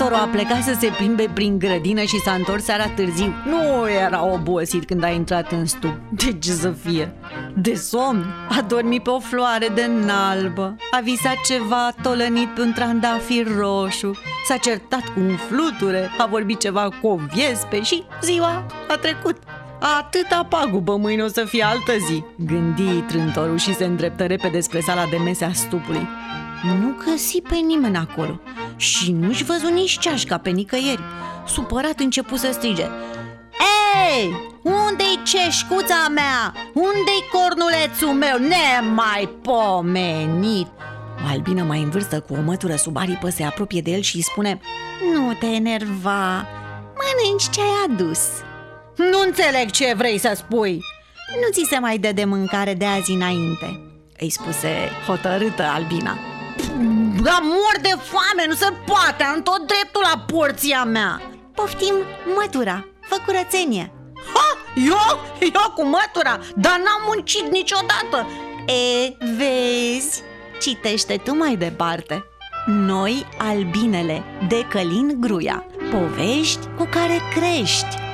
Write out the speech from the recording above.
Toro a plecat să se plimbe prin grădină și s-a întors seara târziu. Nu era obosit când a intrat în stup. De ce să fie? De somn. A dormit pe o floare de nalbă. A visat ceva tolănit pe un trandafir roșu. S-a certat cu un fluture. A vorbit ceva cu o viespe și ziua a trecut. Atâta pagubă, mâine o să fie altă zi, gândi trântorul și se îndreptă repede spre sala de mese a stupului. Nu găsi pe nimeni acolo și nu-și văzu nici ceașca pe nicăieri. Supărat începu să strige: Ei, unde-i ceșcuța mea? Unde-i cornulețul meu? Nemaipomenit! O albină mai în vârstă cu o mătură sub aripă se apropie de el și îi spune: Nu te enerva, mănânci ce ai adus. Nu înțeleg ce vrei să spui. Nu ți se mai dă de mâncare de azi înainte, îi spuse hotărâtă albina. Dar mor de foame, nu se poate, am tot dreptul la porția mea. Poftim, mătura, fă curățenie. Ha, eu cu mătura, dar n-am muncit niciodată. Vezi, citește tu mai departe. Noi, albinele, de Călin Gruia. Povești cu care crești.